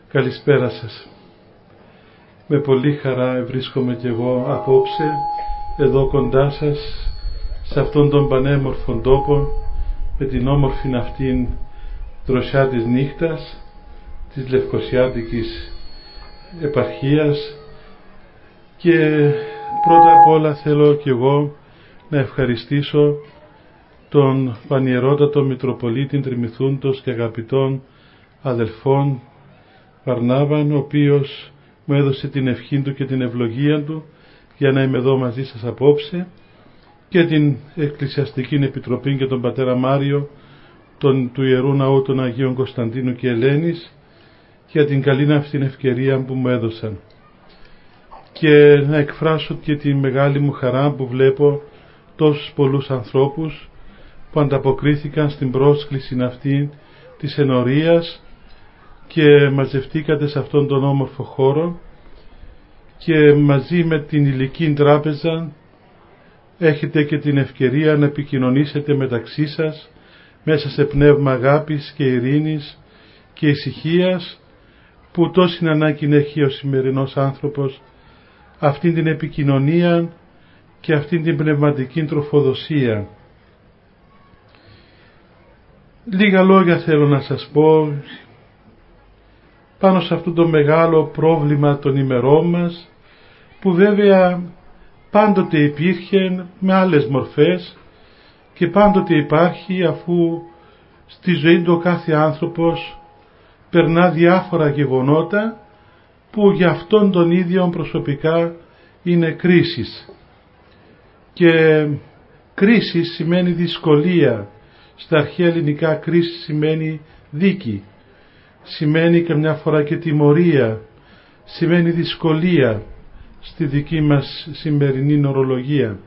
Καλησπέρα σας. Με πολύ χαρά βρίσκομαι κι εγώ απόψε εδώ κοντά σας, σε αυτόν τον πανέμορφον τόπο, με την όμορφη αυτήν δροσιά της νύχτας της Λευκοσιάτικης επαρχίας, και πρώτα απ' όλα θέλω κι εγώ να ευχαριστήσω τον Πανιερότατο Μητροπολίτη Τριμηθούντος και αγαπητών αδελφών Βαρνάβαν, ο οποίος μου έδωσε την ευχή του και την ευλογία του για να είμαι εδώ μαζί σας απόψε, και την Εκκλησιαστική Επιτροπή και τον Πατέρα Μάριο του Ιερού Ναού των Αγίων Κωνσταντίνου και Ελένης για την καλή αυτήν ευκαιρία που μου έδωσαν, και να εκφράσω και τη μεγάλη μου χαρά που βλέπω τόσους πολλούς ανθρώπους που ανταποκρίθηκαν στην πρόσκληση αυτή της ενορίας και μαζευτήκατε σε αυτόν τον όμορφο χώρο, και μαζί με την Υλική Τράπεζα έχετε και την ευκαιρία να επικοινωνήσετε μεταξύ σας μέσα σε πνεύμα αγάπης και ειρήνης και ησυχίας, που τόση ανάγκη έχει ο σημερινός άνθρωπος αυτήν την επικοινωνία και αυτήν την πνευματική τροφοδοσία. Λίγα λόγια θέλω να σας πω πάνω σε αυτό το μεγάλο πρόβλημα των ημερών μας, που βέβαια πάντοτε υπήρχε με άλλες μορφές και πάντοτε υπάρχει, αφού στη ζωή του ο κάθε άνθρωπος περνά διάφορα γεγονότα που για αυτόν τον ίδιο προσωπικά είναι κρίσεις. Και κρίση σημαίνει δυσκολία. Στα αρχαία ελληνικά κρίση σημαίνει δίκη, σημαίνει καμιά φορά και τιμωρία, σημαίνει δυσκολία στη δική μας σημερινή ορολογία.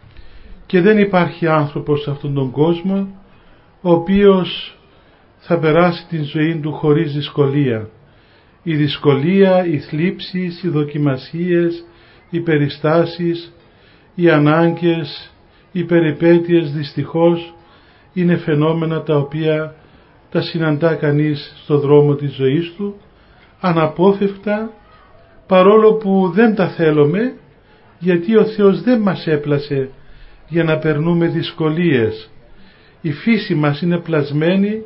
Και δεν υπάρχει άνθρωπος σε αυτόν τον κόσμο ο οποίος θα περάσει την ζωή του χωρίς δυσκολία. Η δυσκολία, οι θλίψεις, οι δοκιμασίες, οι περιστάσεις, οι ανάγκες, οι περιπέτειες δυστυχώς είναι φαινόμενα τα οποία τα συναντά κανείς στο δρόμο της ζωής του αναπόφευκτα, παρόλο που δεν τα θέλουμε, γιατί ο Θεός δεν μας έπλασε για να περνούμε δυσκολίες. Η φύση μας είναι πλασμένη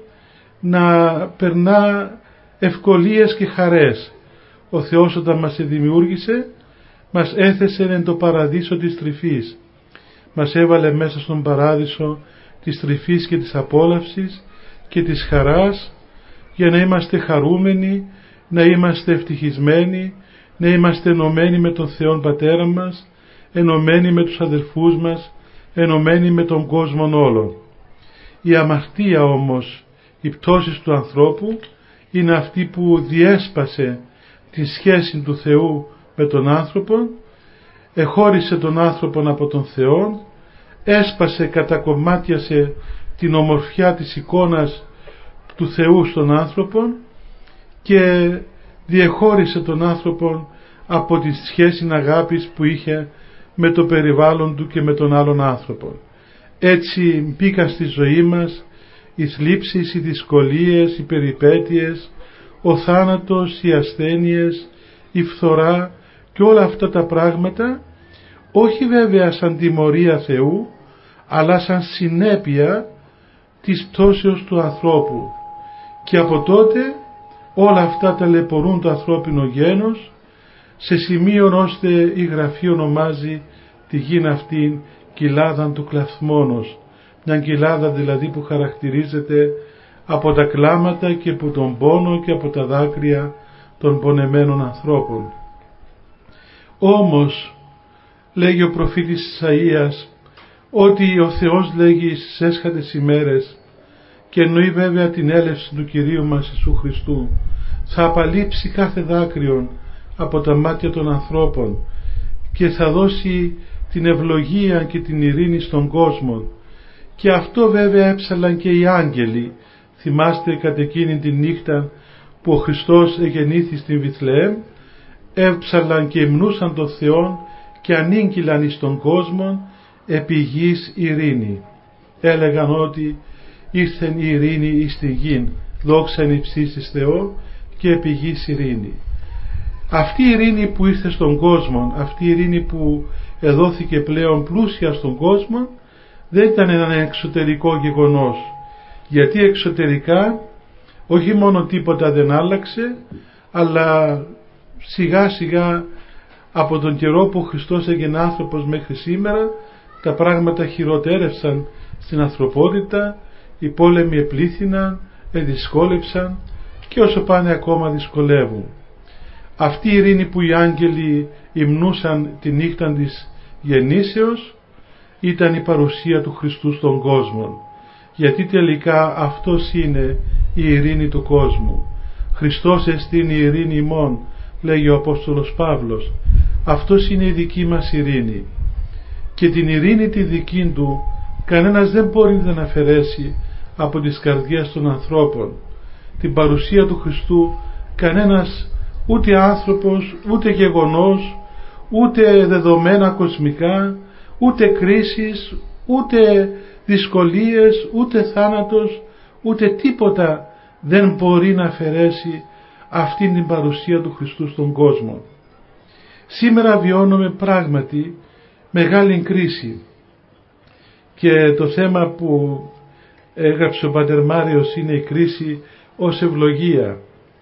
να περνά ευκολίες και χαρές. Ο Θεός όταν μας δημιούργησε μας έθεσε εν το παραδείσο της τρυφής. Μας έβαλε μέσα στον παράδεισο της τρυφής και της απόλαυσης και της χαράς, για να είμαστε χαρούμενοι, να είμαστε ευτυχισμένοι, να είμαστε ενωμένοι με τον Θεό Πατέρα μας, ενωμένοι με τους αδελφούς μας, ενωμένοι με τον κόσμο όλο. Η αμαρτία όμως, η πτώση του ανθρώπου, είναι αυτή που διέσπασε τη σχέση του Θεού με τον άνθρωπο, εχώρισε τον άνθρωπο από τον Θεό, έσπασε, κατακομμάτιασε την ομορφιά της εικόνας του Θεού στον άνθρωπο και διεχώρισε τον άνθρωπο από τη σχέση αγάπης που είχε με το περιβάλλον του και με τον άλλον άνθρωπο. Έτσι μπήκαν στη ζωή μας οι θλίψεις, οι δυσκολίες, οι περιπέτειες, ο θάνατος, οι ασθένειες, η φθορά και όλα αυτά τα πράγματα, όχι βέβαια σαν τιμωρία Θεού, αλλά σαν συνέπεια της πτώσεως του ανθρώπου. Και από τότε όλα αυτά ταλαιπωρούν το ανθρώπινο γένος, σε σημείο ώστε η Γραφή ονομάζει τη γη αυτή κοιλάδαν του κλαθμόνος, μια κοιλάδα δηλαδή που χαρακτηρίζεται από τα κλάματα και από τον πόνο και από τα δάκρυα των πονεμένων ανθρώπων. Όμως λέγει ο προφήτης Ισαΐας ότι ο Θεός, λέγει, στις έσχατες ημέρες, και εννοεί βέβαια την έλευση του Κυρίου μας Ιησού Χριστού, θα απαλείψει κάθε δάκρυον από τα μάτια των ανθρώπων και θα δώσει την ευλογία και την ειρήνη στον κόσμο. Και αυτό βέβαια έψαλαν και οι άγγελοι. Θυμάστε κατά εκείνη τη νύχτα που ο Χριστός εγεννήθη στην Βιθλεέμ, έψαλαν και υμνούσαν τον Θεόν και ανήγγυλαν εις τον κόσμο επί γης ειρήνη. Έλεγαν ότι ήρθεν η ειρήνη εις τη γην, δόξα εν υψίστοις Θεό και επί γης ειρήνη. Αυτή η ειρήνη που ήρθε στον κόσμο, αυτή η ειρήνη που εδόθηκε πλέον πλούσια στον κόσμο, δεν ήταν ένα εξωτερικό γεγονός, γιατί εξωτερικά όχι μόνο τίποτα δεν άλλαξε, αλλά σιγά σιγά από τον καιρό που ο Χριστός έγινε άνθρωπος μέχρι σήμερα, τα πράγματα χειροτέρευσαν στην ανθρωπότητα, οι πόλεμοι επλήθυναν, εδυσκόλεψαν και όσο πάνε ακόμα δυσκολεύουν. Αυτή η ειρήνη που οι άγγελοι υμνούσαν τη νύχτα της γεννήσεως ήταν η παρουσία του Χριστού στον κόσμο, γιατί τελικά αυτός είναι η ειρήνη του κόσμου. Χριστός εστίν η ειρήνη ημών, λέγει ο Απόστολος Παύλος. Αυτός είναι η δική μας ειρήνη, και την ειρήνη τη δική του κανένας δεν μπορεί να αφαιρέσει από τις καρδιές των ανθρώπων. Την παρουσία του Χριστού κανένας, ούτε άνθρωπος, ούτε γεγονός, ούτε δεδομένα κοσμικά, ούτε κρίσεις, ούτε δυσκολίες, ούτε θάνατος, ούτε τίποτα δεν μπορεί να αφαιρέσει αυτήν την παρουσία του Χριστού στον κόσμο. Σήμερα βιώνουμε πράγματι μεγάλη κρίση, και το θέμα που έγραψε ο Πατέρ Μάριος είναι η κρίση ως ευλογία.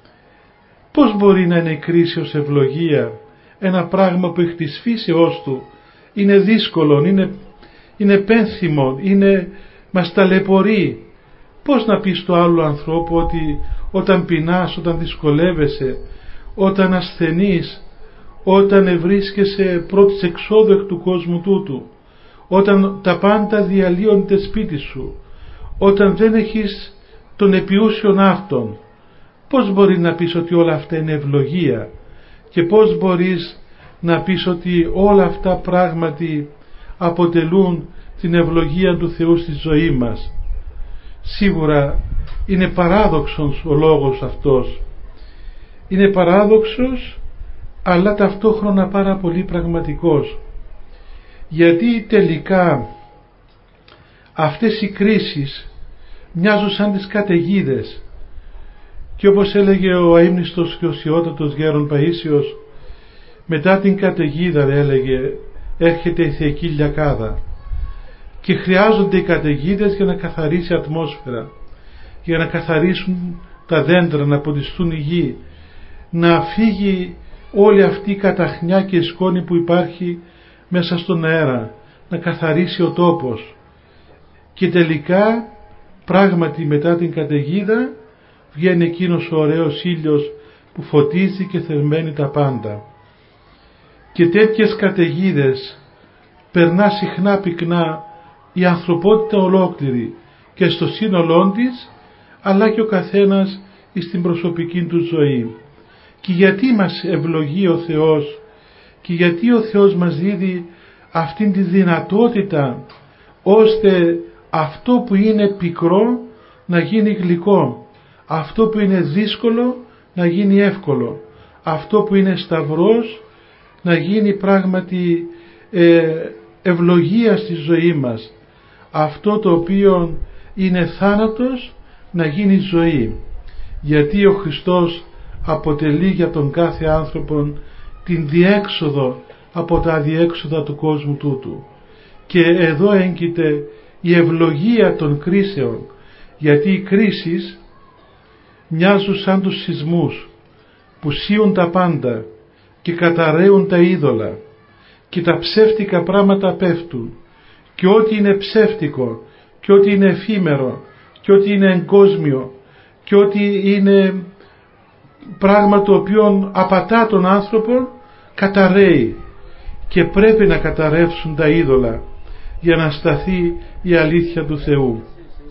Πώς μπορεί να είναι η κρίση ως ευλογία, ένα πράγμα που εκ της φύσεώς του είναι δύσκολο, είναι πένθυμο, μας ταλαιπωρεί? Πώς να πεις στο άλλο ανθρώπου ότι όταν πεινάς, όταν δυσκολεύεσαι, όταν ασθενείς, όταν βρίσκεσαι πρώτης εξόδου εκ του κόσμου τούτου, όταν τα πάντα διαλύονται σπίτι σου, όταν δεν έχεις τον επιούσιον αυτόν, πώς μπορεί να πεις ότι όλα αυτά είναι ευλογία, και πώς μπορείς να πεις ότι όλα αυτά πράγματι αποτελούν την ευλογία του Θεού στη ζωή μας? Σίγουρα είναι παράδοξος ο λόγος αυτός. Είναι παράδοξος, αλλά ταυτόχρονα πάρα πολύ πραγματικός, γιατί τελικά αυτές οι κρίσεις μοιάζουν σαν τις καταιγίδες, και όπως έλεγε ο αείμνηστος και οσιότατος γέρον Παΐσιος, μετά την καταιγίδα, έλεγε, έρχεται η θεϊκή λιακάδα, και χρειάζονται οι καταιγίδες για να καθαρίσει η ατμόσφαιρα, για να καθαρίσουν τα δέντρα, να ποτιστούν η γη, να φύγει όλη αυτή η καταχνιά και η σκόνη που υπάρχει μέσα στον αέρα, να καθαρίσει ο τόπος. Και τελικά πράγματι μετά την καταιγίδα βγαίνει εκείνος ο ωραίος ήλιος που φωτίζει και θερμαίνει τα πάντα. Και τέτοιες καταιγίδες περνά συχνά πυκνά η ανθρωπότητα ολόκληρη και στο σύνολό της, αλλά και ο καθένας στην προσωπική του ζωή. Και γιατί μας ευλογεί ο Θεός, και γιατί ο Θεός μας δίδει αυτήν τη δυνατότητα, ώστε αυτό που είναι πικρό να γίνει γλυκό, αυτό που είναι δύσκολο να γίνει εύκολο, αυτό που είναι σταυρός να γίνει πράγματι ευλογία στη ζωή μας, αυτό το οποίο είναι θάνατος να γίνει ζωή, γιατί ο Χριστός αποτελεί για τον κάθε άνθρωπο την διέξοδο από τα αδιέξοδα του κόσμου τούτου. Και εδώ έγκυται η ευλογία των κρίσεων, γιατί οι κρίσεις μοιάζουν σαν τους σεισμούς που σύουν τα πάντα και καταραίουν τα είδωλα, και τα ψεύτικα πράγματα πέφτουν, και ό,τι είναι ψεύτικο και ό,τι είναι εφήμερο και ό,τι είναι εγκόσμιο και ό,τι είναι πράγμα το οποίο απατά τον άνθρωπο καταραίει, και πρέπει να καταρρεύσουν τα είδωλα για να σταθεί η αλήθεια του Θεού.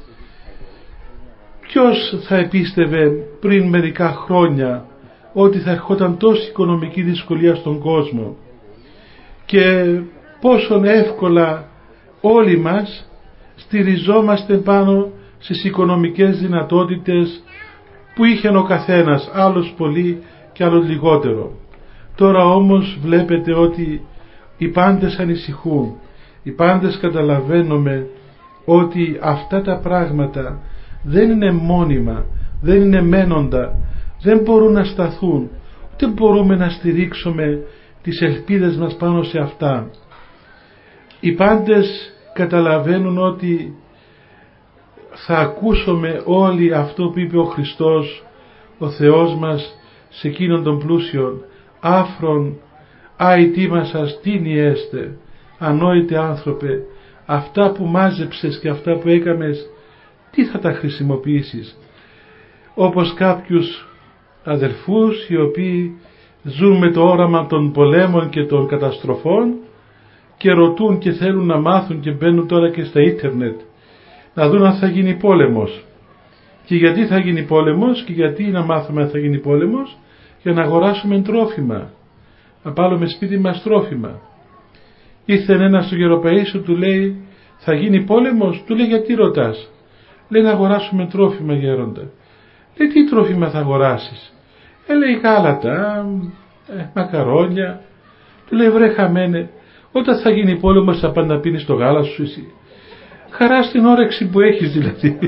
Ποιος θα επίστευε πριν μερικά χρόνια ότι θα ερχόταν τόση οικονομική δυσκολία στον κόσμο, και πόσον εύκολα όλοι μας στηριζόμαστε πάνω στις οικονομικές δυνατότητες που είχε ο καθένας, άλλος πολύ και άλλος λιγότερο. Τώρα όμως βλέπετε ότι οι πάντες ανησυχούν, οι πάντες καταλαβαίνουμε ότι αυτά τα πράγματα δεν είναι μόνιμα, δεν είναι μένοντα, δεν μπορούν να σταθούν, ούτε μπορούμε να στηρίξουμε τις ελπίδες μας πάνω σε αυτά. Οι πάντες καταλαβαίνουν ότι θα ακούσουμε όλοι αυτό που είπε ο Χριστός, ο Θεός μας, σε εκείνον τον πλούσιον, άφρον αητήμα σας τίνι έστε, ανόητε άνθρωπε, αυτά που μάζεψες και αυτά που έκαμες, τι θα τα χρησιμοποιήσεις? Όπως κάποιους αδελφούς οι οποίοι ζουν με το όραμα των πολέμων και των καταστροφών και ρωτούν και θέλουν να μάθουν και μπαίνουν τώρα και στα ίντερνετ να δουν αν θα γίνει πόλεμος. Και γιατί θα γίνει πόλεμος και γιατί να μάθουμε αν θα γίνει πόλεμος? Για να αγοράσουμε τρόφιμα, να πάρουμε σπίτι μας τρόφιμα. Ήρθε ένας στο Γεροπαΐσιο, του λέει θα γίνει πόλεμος? Του λέει γιατί ρωτάς? Λέει να αγοράσουμε τρόφιμα, γέροντα. Λέει τι τρόφιμα θα αγοράσεις? Λέει γάλατα, μακαρόνια. Του λέει βρε χαμένε, όταν θα γίνει πόλεμος θα πας να πίνεις το γάλα σου εσύ? Χαρά στην όρεξη που έχεις δηλαδή.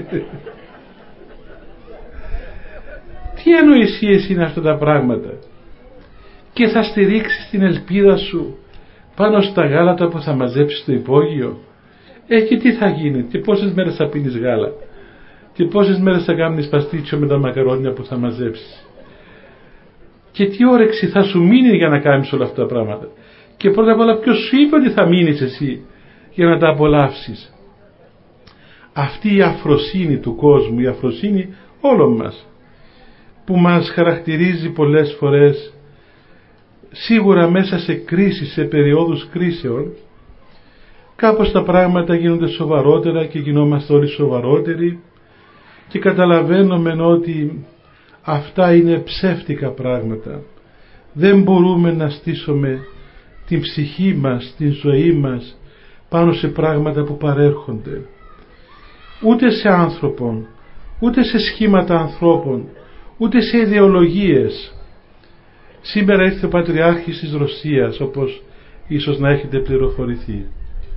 Τι ανοησίες είναι αυτά τα πράγματα? Και θα στηρίξεις την ελπίδα σου πάνω στα γάλατα που θα μαζέψεις στο υπόγειο? Και τι θα γίνει? Και πόσες μέρες θα πίνεις γάλα? Και πόσες μέρες θα κάνεις παστίτσιο με τα μακαρόνια που θα μαζέψεις? Και τι όρεξη θα σου μείνει για να κάνεις όλα αυτά τα πράγματα? Και πρώτα απ' όλα ποιος σου είπε ότι θα μείνεις εσύ για να τα απολαύσεις? Αυτή η αφροσύνη του κόσμου, η αφροσύνη όλων μας, που μας χαρακτηρίζει πολλές φορές, σίγουρα μέσα σε κρίσεις, σε περιόδους κρίσεων, κάπως τα πράγματα γίνονται σοβαρότερα και γινόμαστε όλοι σοβαρότεροι και καταλαβαίνουμε ότι αυτά είναι ψεύτικα πράγματα. Δεν μπορούμε να στήσουμε την ψυχή μας, την ζωή μας πάνω σε πράγματα που παρέρχονται. Ούτε σε άνθρωπον, ούτε σε σχήματα ανθρώπων, ούτε σε ιδεολογίες. Σήμερα ήρθε ο Πατριάρχης της Ρωσίας, όπως ίσως να έχετε πληροφορηθεί.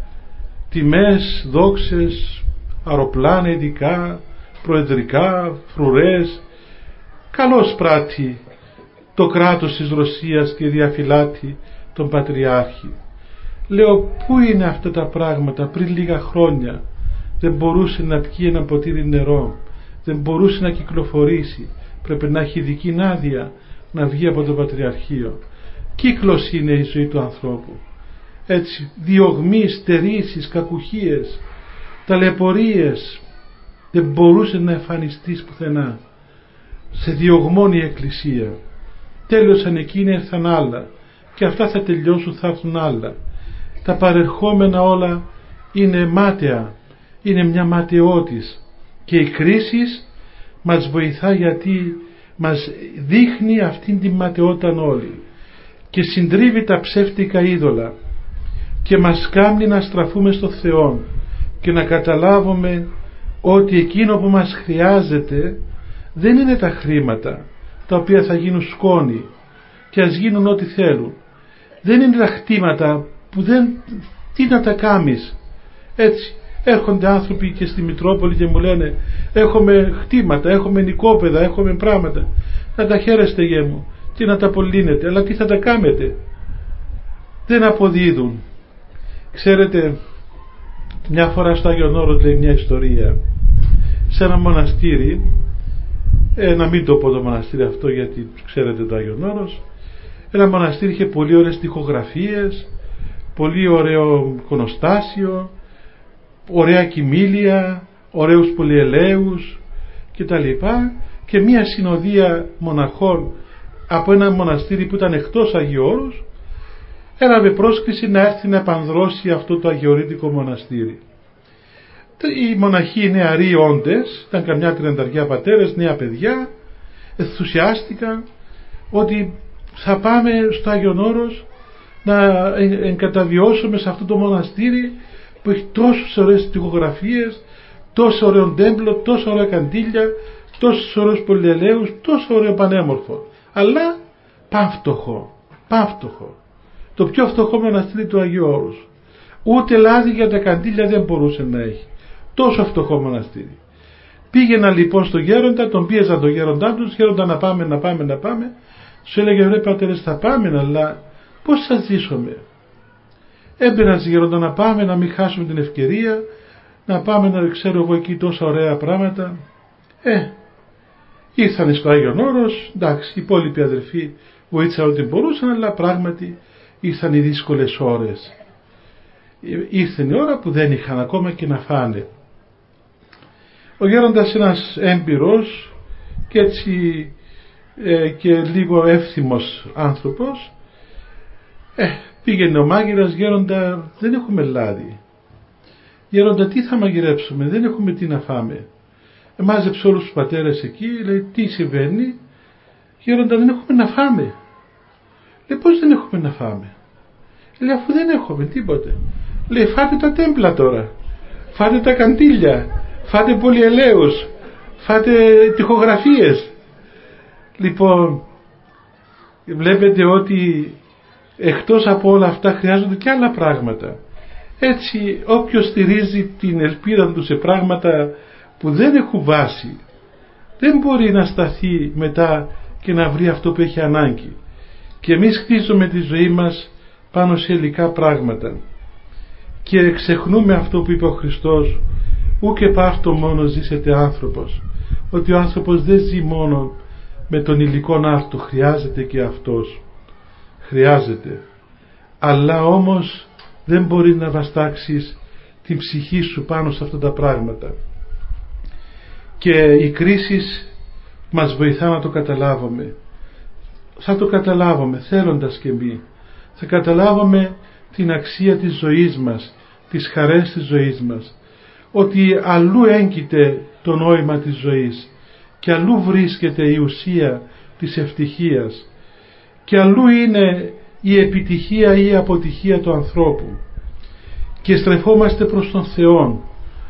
Τιμές, δόξες, αεροπλάνα ειδικά, προεδρικά, φρουρές. Καλώς πράττει το κράτος της Ρωσίας και διαφυλάττει τον Πατριάρχη. Λέω, πού είναι αυτά τα πράγματα? Πριν λίγα χρόνια δεν μπορούσε να πιει ένα ποτήρι νερό, δεν μπορούσε να κυκλοφορήσει, πρέπει να έχει ειδική άδεια να βγει από το Πατριαρχείο. Κύκλος είναι η ζωή του ανθρώπου. Έτσι, διωγμοί, στερήσεις, κακουχίες, ταλαιπωρίες. Δεν μπορούσε να εμφανιστείς πουθενά. Σε διωγμώνει η Εκκλησία. Τέλειωσαν εκείνοι, ήρθαν άλλα. Και αυτά θα τελειώσουν, θα έρθουν άλλα. Τα παρερχόμενα όλα είναι μάταια. Είναι μια ματαιότης. Και η κρίση μας βοηθά γιατί μας δείχνει αυτήν την ματαιότητα όλη. Και συντρίβει τα ψεύτικα είδωλα. Και μας κάνει να στραφούμε στο Θεό. Και να καταλάβουμε ότι εκείνο που μας χρειάζεται δεν είναι τα χρήματα τα οποία θα γίνουν σκόνη και ας γίνουν ό,τι θέλουν. Δεν είναι τα χτήματα που τι να τα κάνεις. Έτσι έρχονται άνθρωποι και στη Μητρόπολη και μου λένε έχουμε χτήματα, έχουμε νοικόπεδα, έχουμε πράγματα. Να τα χαίρεστε γε μου και να τα απολύνετε, αλλά τι θα τα κάνετε? Δεν αποδίδουν. Ξέρετε, μια φορά στο Άγιον Όρος λέει μια ιστορία σε ένα μοναστήρι, να μην το πω το μοναστήρι αυτό γιατί ξέρετε το Άγιον Όρος, ένα μοναστήρι είχε πολύ ωραίες τοιχογραφίες, πολύ ωραίο εικονοστάσιο, ωραία κοιμήλια, ωραίους πολυελαίους κτλ. Και μια συνοδεία μοναχών από ένα μοναστήρι που ήταν εκτός Αγίου Όρους έλαβε πρόσκληση να έρθει να επανδρώσει αυτό το αγιορείτικο μοναστήρι. Οι μοναχοί νεαροί όντες, ήταν καμιά 30 πατέρες, νέα παιδιά, ενθουσιάστηκαν ότι θα πάμε στο Άγιον Όρος να εγκαταβιώσουμε σε αυτό το μοναστήρι που έχει τόσες ωραίες τοιχογραφίες, τόσο ωραίο τέμπλο, τόσο ωραία καντήλια, τόσους ωραίους πολυελαίους, τόσο ωραίο πανέμορφο, αλλά πάμφτωχο. Το πιο φτωχό μοναστήρι του Αγίου Όρους. Ούτε λάδι για τα καντήλια δεν μπορούσε να έχει. Τόσο φτωχό μοναστήρι. Πήγαινα λοιπόν στο γέροντα, τον πίεζα τον γέροντά τους, γέροντα να πάμε. Σου έλεγε ρε πατέρες θα πάμε, αλλά πώς θα ζήσουμε. Έμπαιναν στη γέροντα να πάμε, να μην χάσουμε την ευκαιρία, να πάμε να ξέρω εγώ εκεί τόσα ωραία πράγματα. Ήρθαν στο Άγιον Όρος, εντάξει, οι υπόλοιποι αδερφοί βοήθησαν ό,τι μπορούσαν, αλλά πράγματι ήρθαν οι δύσκολες ώρες. Ήρθε η ώρα που δεν είχαν ακόμα και να φάνε. Ο γέροντας ένας έμπειρος και έτσι και λίγο εύθυμος άνθρωπος, πήγαινε ο μάγειρας, γέροντα δεν έχουμε λάδι. Γέροντα τι θα μαγειρέψουμε, δεν έχουμε τι να φάμε. Μάζεψε όλους τους πατέρες εκεί, λέει τι συμβαίνει. Γέροντα δεν έχουμε να φάμε. Λέει πώς δεν έχουμε να φάμε. Λέει αφού δεν έχουμε τίποτε. Λέει φάτε τα τέμπλα τώρα, φάτε τα καντήλια, φάτε πολυελαίους, φάτε τοιχογραφίες. Λοιπόν, βλέπετε ότι εκτός από όλα αυτά χρειάζονται και άλλα πράγματα. Έτσι όποιος στηρίζει την ελπίδα του σε πράγματα που δεν έχουν βάση, δεν μπορεί να σταθεί μετά και να βρει αυτό που έχει ανάγκη. Και εμείς χτίζουμε τη ζωή μας πάνω σε υλικά πράγματα και ξεχνούμε αυτό που είπε ο Χριστός, ου και πάρτο μόνο ζήσετε άνθρωπος, ότι ο άνθρωπος δεν ζει μόνο με τον υλικόν άρτο, χρειάζεται και αυτός, χρειάζεται, αλλά όμως δεν μπορεί να βαστάξεις την ψυχή σου πάνω σε αυτά τα πράγματα. Και οι κρίσεις μας βοηθά να το καταλάβουμε. Θα το καταλάβουμε θέλοντας και εμείς. Θα καταλάβουμε την αξία της ζωής μας, τις χαρές της ζωής μας. Ότι αλλού έγκυται το νόημα της ζωής και αλλού βρίσκεται η ουσία της ευτυχίας και αλλού είναι η επιτυχία ή η αποτυχία του ανθρώπου. Και στρεφόμαστε προς τον Θεό.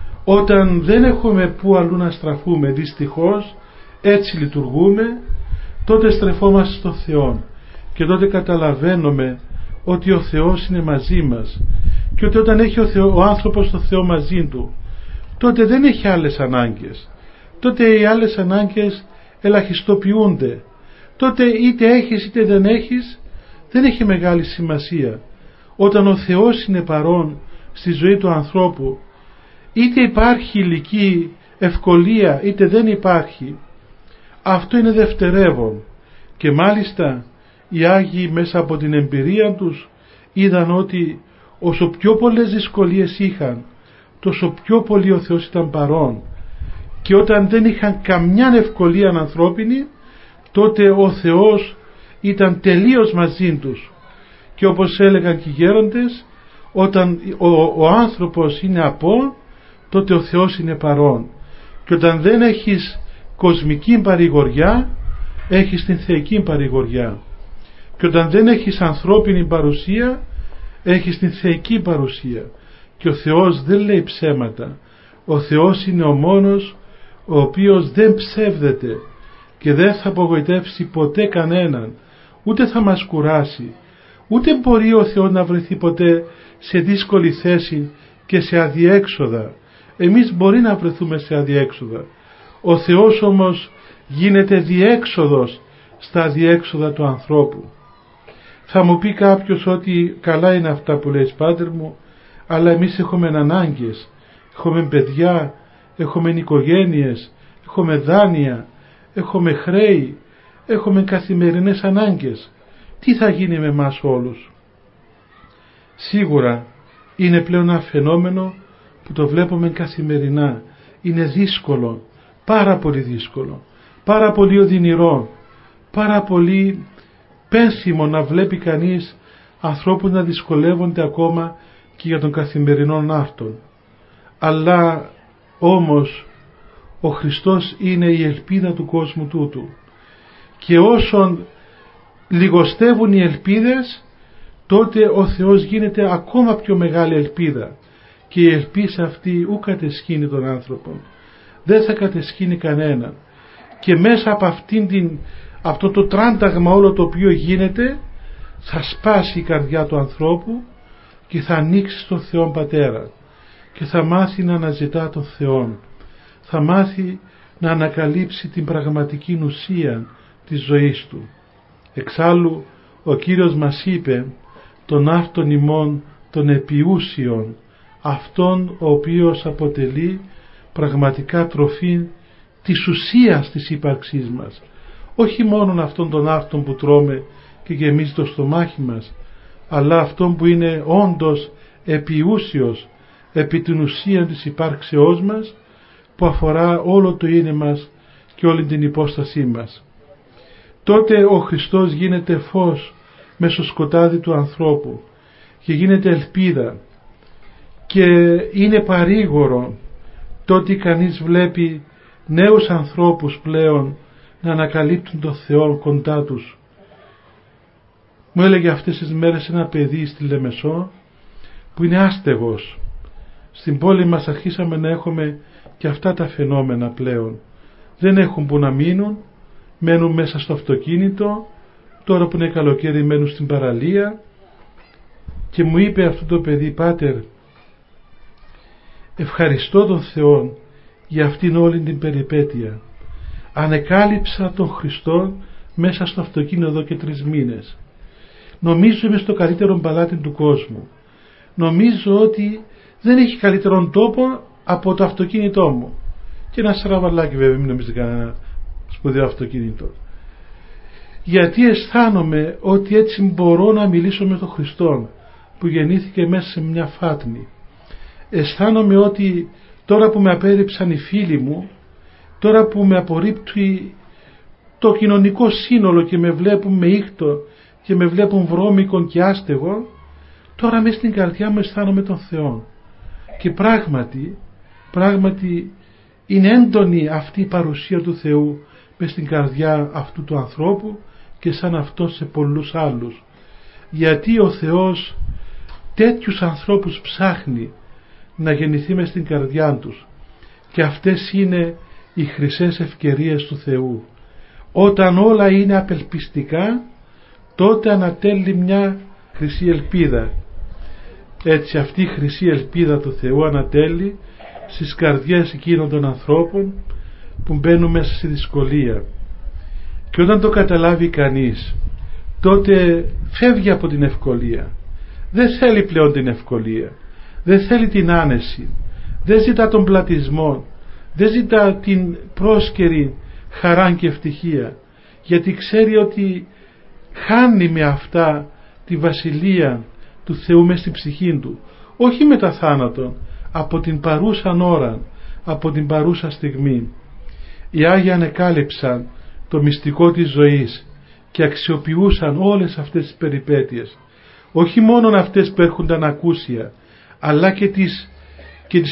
Όταν δεν έχουμε που αλλού να στραφούμε, δυστυχώς έτσι λειτουργούμε, τότε στρεφόμαστε στον Θεό και τότε καταλαβαίνουμε ότι ο Θεός είναι μαζί μας και ότι όταν έχει ο άνθρωπος τον Θεό μαζί του, τότε δεν έχει άλλες ανάγκες. Τότε οι άλλες ανάγκες ελαχιστοποιούνται. Τότε είτε έχεις είτε δεν έχεις, δεν έχει μεγάλη σημασία. Όταν ο Θεός είναι παρόν στη ζωή του ανθρώπου, είτε υπάρχει υλική ευκολία είτε δεν υπάρχει, αυτό είναι δευτερεύον. Και μάλιστα οι Άγιοι μέσα από την εμπειρία τους είδαν ότι όσο πιο πολλές δυσκολίες είχαν, τόσο πιο πολύ ο Θεός ήταν παρόν. Και όταν δεν είχαν καμιά ευκολία ανθρώπινη, τότε ο Θεός ήταν τελείως μαζί τους. Και όπως έλεγαν και οι γέροντες, όταν ο άνθρωπος είναι απόν, τότε ο Θεός είναι παρόν. Και όταν δεν έχεις κοσμική παρηγοριά, έχεις την θεϊκή παρηγοριά. Και όταν δεν έχεις ανθρώπινη παρουσία, έχεις την θεϊκή παρουσία. Και ο Θεός δεν λέει ψέματα. Ο Θεός είναι ο μόνος ο οποίος δεν ψεύδεται και δεν θα απογοητεύσει ποτέ κανέναν, ούτε θα μας κουράσει, ούτε μπορεί ο Θεός να βρεθεί ποτέ σε δύσκολη θέση και σε αδιέξοδα. Εμείς μπορεί να βρεθούμε σε αδιέξοδα. Ο Θεός όμως γίνεται διέξοδος στα αδιέξοδα του ανθρώπου. Θα μου πει κάποιος ότι καλά είναι αυτά που λες πάτερ μου, αλλά εμείς έχουμε ανάγκες, έχουμε παιδιά, έχουμε οικογένειες, έχουμε δάνεια, έχουμε χρέη, έχουμε καθημερινές ανάγκες. Τι θα γίνει με εμάς όλους? Σίγουρα είναι πλέον ένα φαινόμενο που το βλέπουμε καθημερινά. Είναι δύσκολο, πάρα πολύ δύσκολο, πάρα πολύ οδυνηρό, πάρα πολύ πένθυμο να βλέπει κανείς ανθρώπους να δυσκολεύονται ακόμα και για τον καθημερινό άρτον. Αλλά όμως ο Χριστός είναι η ελπίδα του κόσμου τούτου, και όσον λιγοστεύουν οι ελπίδες, τότε ο Θεός γίνεται ακόμα πιο μεγάλη ελπίδα, και η ελπίσα αυτή ου κατεσχύνει τον άνθρωπο, δεν θα κατεσχύνει κανέναν, και μέσα από αυτό το τράνταγμα όλο το οποίο γίνεται, θα σπάσει η καρδιά του ανθρώπου και θα ανοίξει στον Θεό Πατέρα και θα μάθει να αναζητά τον Θεό. θα μάθει να ανακαλύψει την πραγματική ουσία της ζωής του. Εξάλλου ο Κύριος μας είπε τον άρτον ημών των επιούσιων, αυτόν ο οποίος αποτελεί πραγματικά τροφή της ουσίας της ύπαρξής μας, όχι μόνον αυτόν τον άρτον που τρώμε και γεμίζει το στομάχι μας, αλλά αυτόν που είναι όντως επιούσιος επί την ουσία της υπάρξεώς μας, που αφορά όλο το είναι μας και όλη την υπόστασή μας. Τότε ο Χριστός γίνεται φως μες στο σκοτάδι του ανθρώπου και γίνεται ελπίδα και είναι παρήγορο το ότι κανείς βλέπει νέους ανθρώπους πλέον να ανακαλύπτουν τον Θεό κοντά τους. Μου έλεγε αυτές τις μέρες ένα παιδί στη Λεμεσό που είναι άστεγος. Στην πόλη μας αρχίσαμε να έχουμε και αυτά τα φαινόμενα πλέον. Δεν έχουν που να μείνουν, μένουν μέσα στο αυτοκίνητο, τώρα που είναι καλοκαίρι μένουν στην παραλία. Και μου είπε αυτό το παιδί: «Πάτερ, ευχαριστώ τον Θεό για αυτήν όλη την περιπέτεια. Ανεκάλυψα τον Χριστό μέσα στο αυτοκίνητο εδώ και 3 μήνες. Νομίζω είμαι στο καλύτερο παλάτι του κόσμου. Νομίζω ότι δεν έχει καλύτερον τόπο από το αυτοκίνητό μου». Και ένα σαραβαλάκι, βέβαια, μην νομίζετε κανένα σπουδαίο αυτοκίνητο. Γιατί αισθάνομαι ότι έτσι μπορώ να μιλήσω με τον Χριστό που γεννήθηκε μέσα σε μια φάτνη. Αισθάνομαι ότι τώρα που με απέρριψαν οι φίλοι μου, τώρα που με απορρίπτει το κοινωνικό σύνολο και με βλέπουν με ήχτο και με βλέπουν βρώμικον και άστεγο, τώρα μέσα στην καρδιά μου αισθάνομαι τον Θεό. Και πράγματι είναι έντονη αυτή η παρουσία του Θεού μες στην καρδιά αυτού του ανθρώπου και σαν αυτό σε πολλούς άλλους. Γιατί ο Θεός τέτοιους ανθρώπους ψάχνει να γεννηθεί μες στην καρδιά τους, και αυτές είναι οι χρυσές ευκαιρίες του Θεού. Όταν όλα είναι απελπιστικά, τότε ανατέλει μια χρυσή ελπίδα. Έτσι αυτή η χρυσή ελπίδα του Θεού ανατέλει στις καρδιές εκείνων των ανθρώπων που μπαίνουν μέσα στη δυσκολία. Και όταν το καταλάβει κανείς, τότε φεύγει από την ευκολία. Δεν θέλει πλέον την ευκολία, δεν θέλει την άνεση, δεν ζητά τον πλατισμό, δεν ζητά την πρόσκαιρη χαρά και ευτυχία, γιατί ξέρει ότι χάνει με αυτά τη βασιλεία του Θεού μες στην ψυχή του, όχι μετά θάνατον, από την παρούσα ώρα, από την παρούσα στιγμή. Οι Άγιοι ανεκάλυψαν το μυστικό της ζωής και αξιοποιούσαν όλες αυτές τις περιπέτειες, όχι μόνο αυτές που έρχονταν ακούσια, αλλά και τις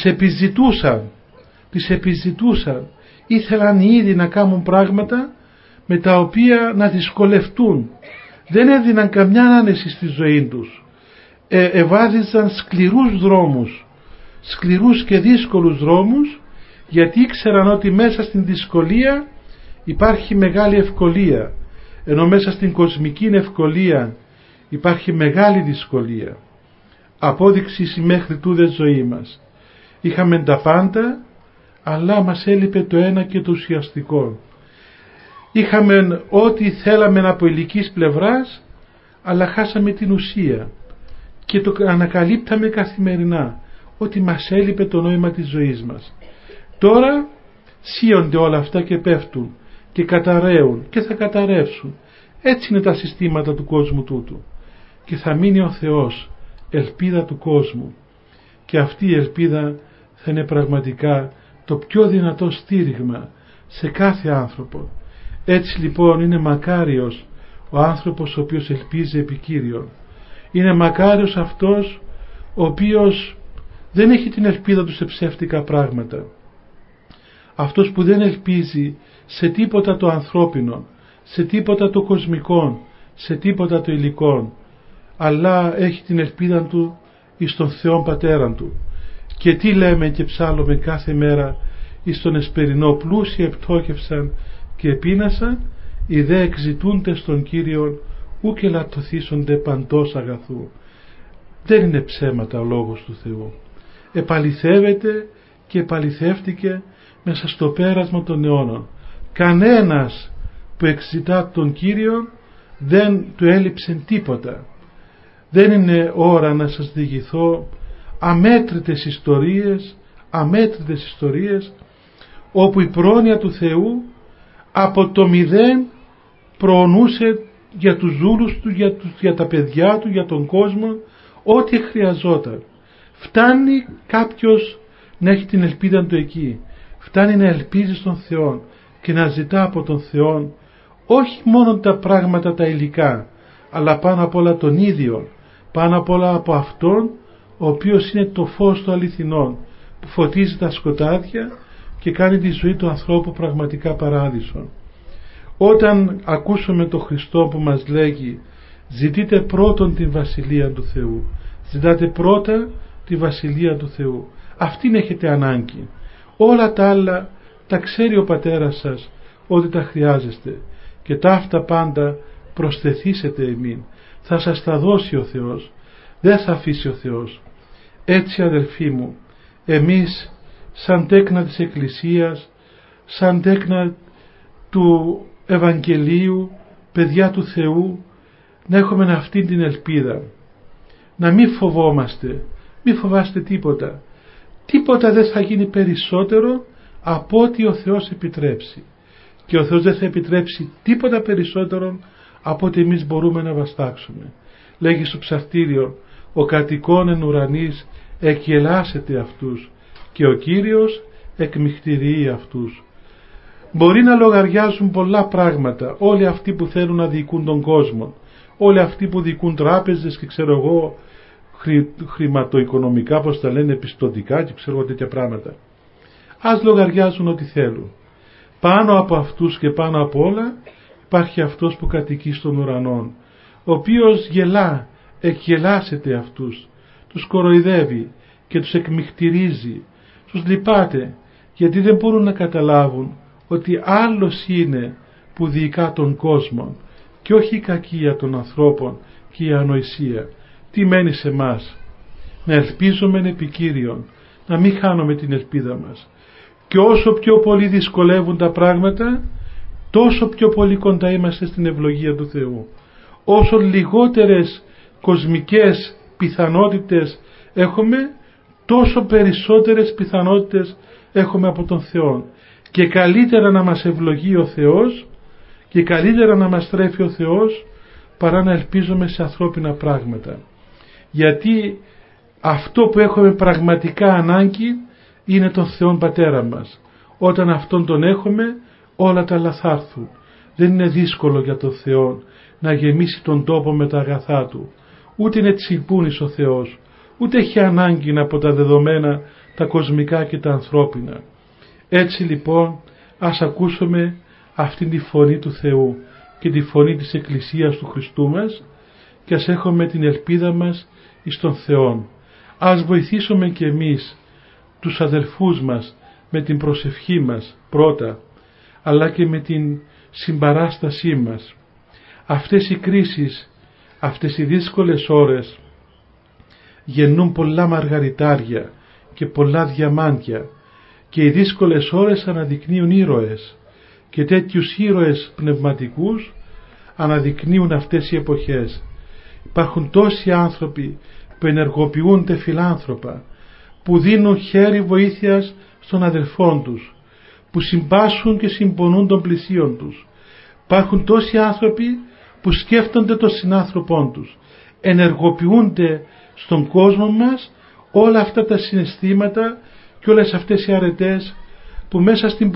επιζητούσαν. Ήθελαν ήδη να κάνουν πράγματα με τα οποία να δυσκολευτούν. Δεν έδιναν καμιά άνεση στη ζωή τους. Εβάδιζαν σκληρούς δρόμους, σκληρούς και δύσκολους δρόμους, γιατί ήξεραν ότι μέσα στην δυσκολία υπάρχει μεγάλη ευκολία, ενώ μέσα στην κοσμική ευκολία υπάρχει μεγάλη δυσκολία. Απόδειξη μέχρι τούδε ζωή μας. Είχαμε τα πάντα, αλλά μας έλειπε το ένα και το ουσιαστικό. Είχαμε ό,τι θέλαμε από ηλικής πλευράς, αλλά χάσαμε την ουσία και το ανακαλύπταμε καθημερινά, ότι μας έλειπε το νόημα της ζωής μας. Τώρα σύονται όλα αυτά και πέφτουν και καταραίουν και θα καταρρεύσουν. Έτσι είναι τα συστήματα του κόσμου τούτου. Και θα μείνει ο Θεός ελπίδα του κόσμου, και αυτή η ελπίδα θα είναι πραγματικά το πιο δυνατό στήριγμα σε κάθε άνθρωπο. Έτσι λοιπόν είναι μακάριος ο άνθρωπος ο οποίος ελπίζει επί Κύριον. Είναι μακάριος αυτός ο οποίος δεν έχει την ελπίδα του σε ψεύτικα πράγματα. Αυτός που δεν ελπίζει σε τίποτα το ανθρώπινο, σε τίποτα το κοσμικό, σε τίποτα το υλικό, αλλά έχει την ελπίδα του εις τον Θεόν Πατέραν του. Και τι λέμε και ψάλλουμε κάθε μέρα εις τον εσπερινό: πλούσιοι επτόχευσαν και επίνασαν, οι δε εξητούνται στον Κύριον, ούκ ελαττωθήσονται παντός αγαθού. Δεν είναι ψέματα ο λόγος του Θεού. Επαληθεύεται και επαληθεύτηκε μέσα στο πέρασμα των αιώνων. Κανένας που εξητά τον Κύριο δεν του έλειψε τίποτα. Δεν είναι ώρα να σας διηγηθώ αμέτρητες ιστορίες όπου η πρόνοια του Θεού από το μηδέν προονούσε για τους δούλους του, για τα παιδιά του, για τον κόσμο, ό,τι χρειαζόταν. Φτάνει κάποιος να έχει την ελπίδα του εκεί. Φτάνει να ελπίζει στον Θεό και να ζητά από τον Θεό όχι μόνο τα πράγματα τα υλικά, αλλά πάνω απ' όλα τον ίδιο, πάνω απ' όλα από Αυτόν ο οποίος είναι το φως του αληθινών, που φωτίζει τα σκοτάδια και κάνει τη ζωή του ανθρώπου πραγματικά παράδεισο. Όταν ακούσουμε τον Χριστό που μας λέγει ζητείτε πρώτον την Βασιλεία του Θεού, ζητάτε πρώτα τη Βασιλεία του Θεού, αυτήν έχετε ανάγκη. Όλα τα άλλα τα ξέρει ο Πατέρας σας ότι τα χρειάζεστε, και τα αυτά πάντα προσθεθήσετε εμήν. Θα σας τα δώσει ο Θεός, δεν θα αφήσει ο Θεός. Έτσι, αδελφοί μου, εμείς σαν τέκνα της Εκκλησίας, σαν τέκνα του Ευαγγελίου, παιδιά του Θεού, να έχουμε αυτή την ελπίδα. Να μην φοβόμαστε, μην φοβάστε τίποτα. Τίποτα δεν θα γίνει περισσότερο από ό,τι ο Θεός επιτρέψει. Και ο Θεός δεν θα επιτρέψει τίποτα περισσότερο από ό,τι εμείς μπορούμε να βαστάξουμε. Λέγει στο ψαλτήριο, ο κατοικών εν ουρανής εκγελάσεται αυτούς και ο Κύριος εκμυχτηριεί αυτούς. Μπορεί να λογαριάζουν πολλά πράγματα όλοι αυτοί που θέλουν να διοικούν τον κόσμο, όλοι αυτοί που διοικούν τράπεζες και ξέρω εγώ χρηματοοικονομικά, πως τα λένε, πιστωτικά και ξέρω εγώ τέτοια πράγματα. Ας λογαριάζουν ό,τι θέλουν. Πάνω από αυτούς και πάνω από όλα υπάρχει αυτός που κατοικεί στον ουρανόν, ο οποίος εκγελάσεται αυτούς, τους κοροϊδεύει και τους εκμυχτηρίζει, τους λυπάται, γιατί δεν μπορούν να καταλάβουν ότι άλλος είναι που διοικά τον κόσμο και όχι η κακία των ανθρώπων και η ανοησία. Τι μένει σε μας? Να ελπίζουμε επί Κύριον, να μην χάνουμε την ελπίδα μας. Και όσο πιο πολύ δυσκολεύουν τα πράγματα, τόσο πιο πολύ κοντά είμαστε στην ευλογία του Θεού. Όσο λιγότερες κοσμικές πιθανότητες έχουμε, τόσο περισσότερες πιθανότητες έχουμε από τον Θεό. Και καλύτερα να μας ευλογεί ο Θεός και καλύτερα να μας τρέφει ο Θεός παρά να ελπίζουμε σε ανθρώπινα πράγματα. Γιατί αυτό που έχουμε πραγματικά ανάγκη είναι τον Θεόν Πατέρα μας. Όταν Αυτόν τον έχουμε, όλα τα άλλα θα έρθουν. Δεν είναι δύσκολο για τον Θεό να γεμίσει τον τόπο με τα αγαθά Του. Ούτε είναι τσιπούνης ο Θεός, ούτε έχει ανάγκη από τα δεδομένα τα κοσμικά και τα ανθρώπινα. Έτσι λοιπόν ας ακούσουμε αυτήν τη φωνή του Θεού και τη φωνή της Εκκλησίας του Χριστού μας και ας έχουμε την ελπίδα μας εις τον Θεόν. Ας βοηθήσουμε και εμείς τους αδελφούς μας με την προσευχή μας πρώτα, αλλά και με την συμπαράστασή μας. Αυτές οι κρίσεις, αυτές οι δύσκολες ώρες γεννούν πολλά μαργαριτάρια και πολλά διαμάντια, και οι δύσκολες ώρες αναδεικνύουν ήρωες, και τέτοιους ήρωες πνευματικούς αναδεικνύουν αυτές οι εποχές. Υπάρχουν τόσοι άνθρωποι που ενεργοποιούνται φιλάνθρωπα, που δίνουν χέρι βοήθειας στον αδελφόν τους, που συμπάσχουν και συμπονούν των πλησίων τους. Υπάρχουν τόσοι άνθρωποι που σκέφτονται τον συνάνθρωπόν τους, ενεργοποιούνται στον κόσμο μας όλα αυτά τα συναισθήματα και όλες αυτές οι αρετές που μέσα στην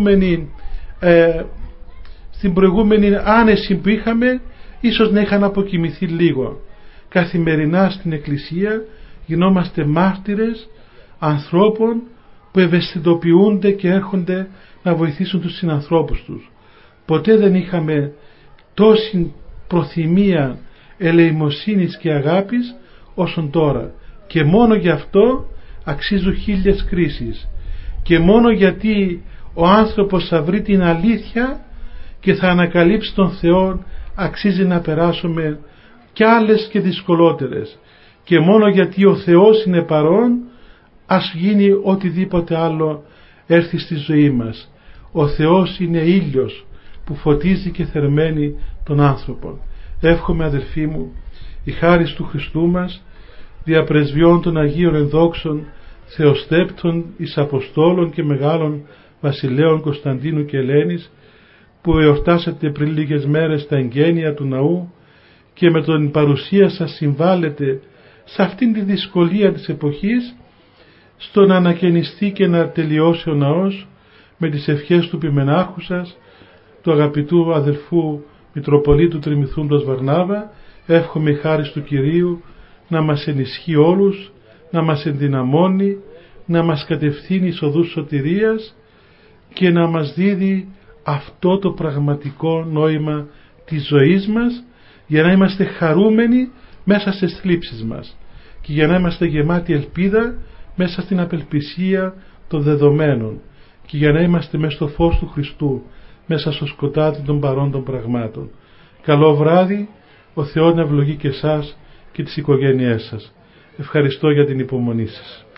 προηγούμενη άνεση που είχαμε ίσως να είχαν αποκοιμηθεί λίγο. Καθημερινά στην Εκκλησία γινόμαστε μάρτυρες ανθρώπων που ευαισθητοποιούνται και έρχονται να βοηθήσουν τους συνανθρώπους τους. Ποτέ δεν είχαμε τόση προθυμία ελεημοσύνης και αγάπης όσον τώρα, και μόνο γι' αυτό αξίζουν 1000 κρίσεις, και μόνο γιατί ο άνθρωπος θα βρει την αλήθεια και θα ανακαλύψει τον Θεό αξίζει να περάσουμε κι άλλες και δυσκολότερες, και μόνο γιατί ο Θεός είναι παρόν ας γίνει οτιδήποτε άλλο έρθει στη ζωή μας. Ο Θεός είναι ήλιος που φωτίζει και θερμαίνει τον άνθρωπο. Εύχομαι, αδελφοί μου, η χάρις του Χριστού μας, δια πρεσβειών των Αγίων Ενδόξων Θεοστέπτων εις Αποστόλων και Μεγάλων Βασιλέων Κωνσταντίνου και Ελένης, που εορτάσατε πριν λίγες μέρες τα εγγένεια του ναού και με την παρουσία σας συμβάλλετε σε αυτήν τη δυσκολία της εποχής, στο να ανακαινιστεί και να τελειώσει ο ναός, με τις ευχές του Ποιμενάρχου σας, του αγαπητού αδελφού Μητροπολίτου Τριμηθούντος Βαρνάβα. Εύχομαι η χάρις του Κυρίου να μας ενισχύει όλους, να μας ενδυναμώνει, να μας κατευθύνει εις οδούς σωτηρίας και να μας δίδει αυτό το πραγματικό νόημα της ζωής μας, για να είμαστε χαρούμενοι μέσα στις θλίψεις μας και για να είμαστε γεμάτοι ελπίδα μέσα στην απελπισία των δεδομένων και για να είμαστε μέσα στο φως του Χριστού, μέσα στο σκοτάδι των παρόντων πραγμάτων. Καλό βράδυ, ο Θεός να ευλογεί και εσάς και τις οικογένειές σας. Ευχαριστώ για την υπομονή σας.